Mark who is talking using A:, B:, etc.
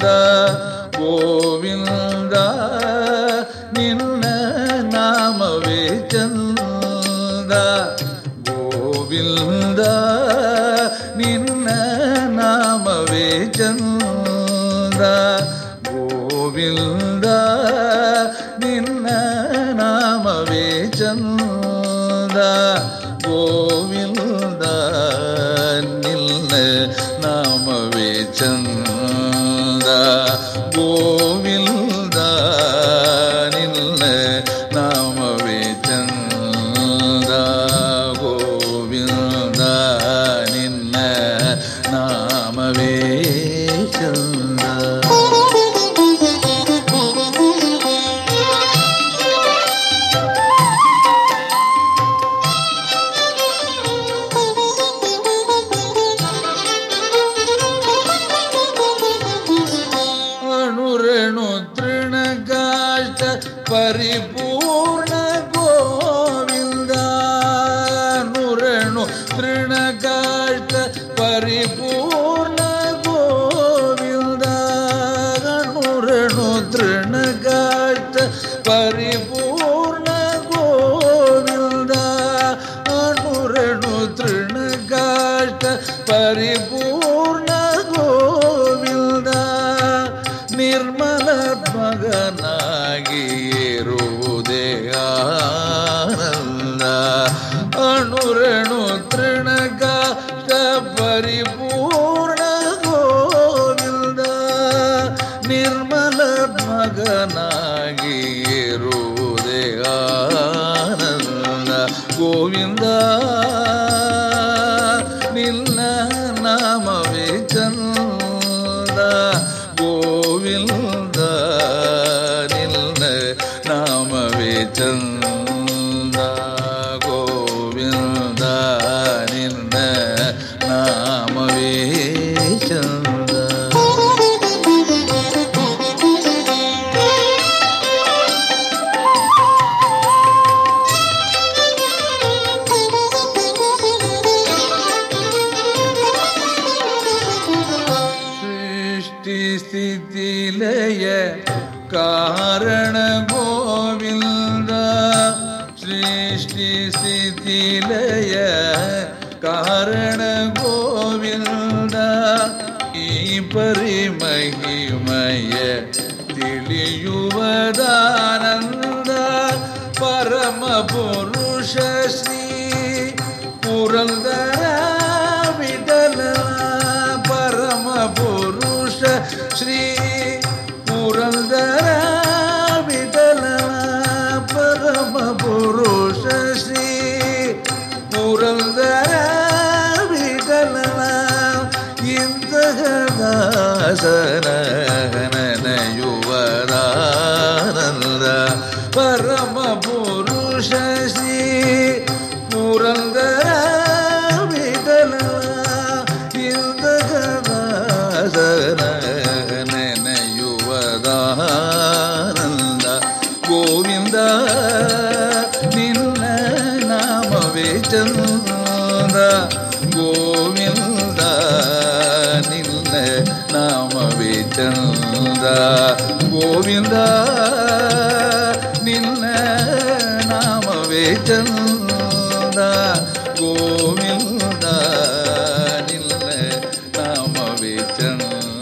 A: ಗೋವಿಂದ ನಿನ್ನ ನಾಮವೇ ಚಂದ ಗೋವಿಂದ ನಿನ್ನ ನಾಮವೇ ಚಂದ ಗೋವಿಂದ ನಿನ್ನ ನಾಮವೇ ಚಂದ ಗೋವಿಂದ ನಿನ್ನ ನಾಮವೇ ಚಂದ ಗೋವಿಂದ ನಿನ್ನ ನಾಮವೇ ಚಂದ ಗೋವಿಂದ ನಿನ್ನ ನಾಮವೇ ಚಂದ. ಅಣುರಣು ತೃಣಗಾಷ್ಟ ಪರಿಪೂರ್ಣ ಗೋವಿಂದ ಅಣುರಣು ತೃಣಗಾಷ್ಟ ಪರಿಪೂರ್ಣ ಗೋವಿಂದ ಅಣುರಣು ತೃಣಗಾಷ್ಟ ಪರಿಪೂರ್ಣ ಗೋವಿಂದ ಅಣುರಣು ತೃಣಗಾಷ್ಟ ಪರಿಪೂರ್ಣ ಗೋವಿಂದ ನಿರ್ಮಲ ಮಗನಾಗಿ ಇರುವುದೇ ಆನಂದ ಅಣುರಣು ತೃಣಗಾಷ್ಟ ಪರಿಪೂರ್ಣ ಗೋವಿಂದ ನಿರ್ಮಲ ಮಗನಾಗಿ ಇರುವುದೇ ಆನಂದ ಗೋವಿಂದ ನಿನ್ನ ನಾಮವೇ ಚಂದ ಗೋವಿಂದ ನಿನ್ನ ನಾಮವೇ ಚಂದ ಗೋವಿಂದ ನಿನ್ನ ನಾಮವೇ ಚಂದ. ಸ್ಥಿತಿ ಲಯ ಕಾರಣ ಗೋವಿಂದ ಸೃಷ್ಟಿ ಸ್ಥಿತಿ ಲಯ ಕಾರಣ ಗೋವಿಂದ ಈ ಪರಿಮಹಿಮಯ ತಿಳಿಯುವದಾನಂದ ಪರಮ ಪುರುಷ ಶ್ರೀ ಪುರಂದರ ವಿಠಲ ಪರಮ ಪುರುಷ ಶ್ರೀ ಪುರಂದರ ವಿಠಲ ಪರಮ ಪುರುಷ ಶ್ರೀ ಪುರಂದರ ವಿಠಲ ಇಂತಹ ದಾಸನ ನೆನೆಯುವದಾನಂದ ಪರಮ ಪುರುಷ ಶ್ರೀ ಪುರಂದರ ವಿಠಲ ಇಂತಹ ದಾಸನ ನೆನೆಯುವದಾನಂದ ಗೋವಿಂದ ನಿನ್ನ ನಾಮವೇ ಚಂದ ಗೋವಿಂದ ನಿನ್ನ ನಾಮವೇ ಚಂದ ಗೋವಿಂದ ನಿನ್ನ ನಾಮವೇ ಚಂದ ಗೋವಿಂದ ನಿನ್ನ ನಾಮವೇ ಚಂದ.